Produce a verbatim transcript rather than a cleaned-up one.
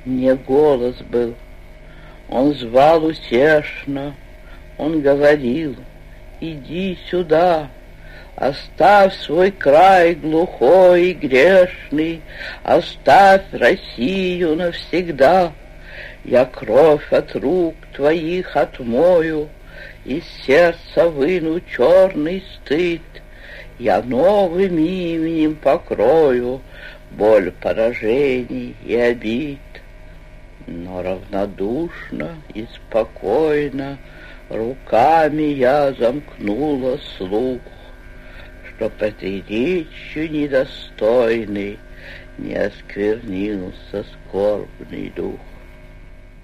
Не голос был, он звал утешно, он говорил: иди сюда, оставь свой край глухой и грешный, оставь Россию навсегда. Я кровь от рук твоих отмою, из сердца выну черный стыд. Я новым именем покрою боль поражений и обид. Но равнодушно и спокойно руками я замкнула слух, чтоб этой речью недостойной не осквернился скорбный дух.